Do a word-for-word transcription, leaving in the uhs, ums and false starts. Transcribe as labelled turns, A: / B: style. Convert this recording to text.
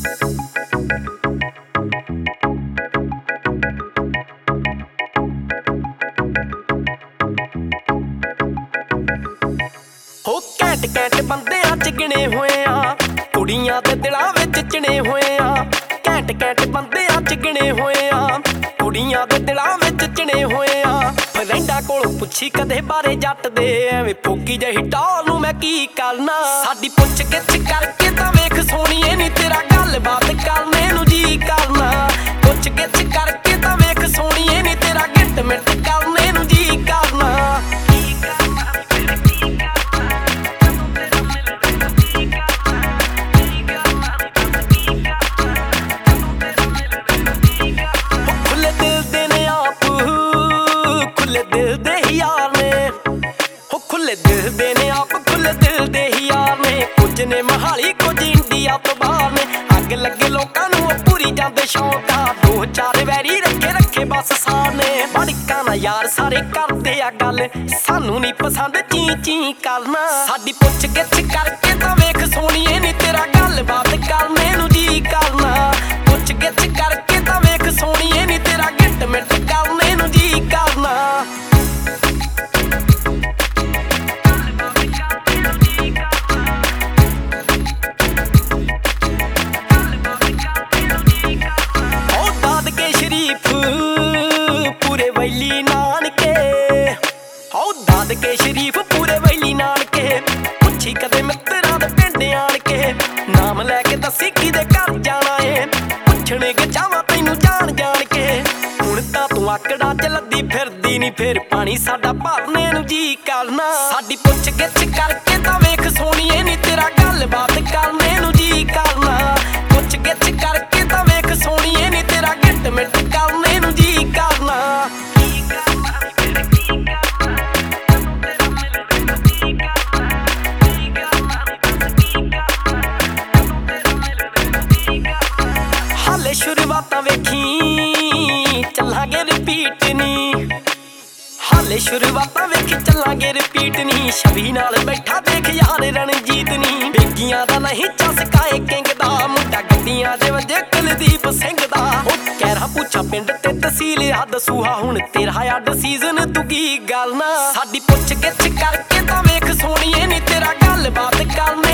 A: हो घैंट घैंट बंदियां च गिने होए आ, कुड़ियां दे दिलां विच चिणे होए आ। घैंट घैंट बंदियां च गिने होए आ, कुड़ियां दे दिलां विच चिणे होए आ। फ्रैंडां कोलों पुछी कदे बारे जट दे, एवें फोकी जही टॉल नूं मैं की करना। साडी पुछ गिछ करके तां वेख सोहणीए नी तेरा गलबात करने नूं जी करना। पुछ गिछ करके तां वेख सोहणीए नी तेरा गिट मिट करने नूं जी करना। दिल दे ने आप खुले दिल दे ही यार ने, कुछ ने महाली कुछ इंडिया तो बाहर ने। अग लगे लोकां नूं पूरी जांदे शौक आ, दो चार वैरी रखे रखे बस साने। बड़का ना यार सारे करदे आ गल, सानू नहीं पसंद ची ची करना। साडी पुछ गिछ करके तां वेख सोहणीए नी तेरा गलबात करने नूं जी करना। पुछ गिछ करके तां वेख सोहणीए नी तेरा गिट मिट करने नूं जी करना। पूरे वैली नानके हो दादके शरीफ पूरे वैली नानके, पुछी कदे मित्तरां दे पिंड आण के। नाम लैके दसी किदे घर जाना है, पुछणे के चावां तैनूं जान जान के। हुण तां तूं आकड़ा च लद्दी फिरदी नी, फिर पानी साडा भरने नूं जी करना। साडी पुछ गिछ करके तां वेख सोहणीए नी तेरा गलबात करने नूं जी करना। पुछ गिछ करके तां वेख सोहणीए नी तेरा गिट मिट करने नूं जी करना। हाले शुरुआतां वेखी चलांगे रिपीट नी, हाले शुरुआतां वेखी चलांगे रिपीट नी। छवि नाल बैठा देख यार रणजीत नी, बेगियां दा नहीं चसकाए किंग दा, मुंडा गड्डियां दे वजे कुलदीप सिंह दा। कहरा पूछा पिंड ते तहसील आ दसूहा, हुण तेरा आ डिसीजन तू की गलना। साडी पुछ गिछ करके तां वेख सोहणीए नी तेरा गलबात करना।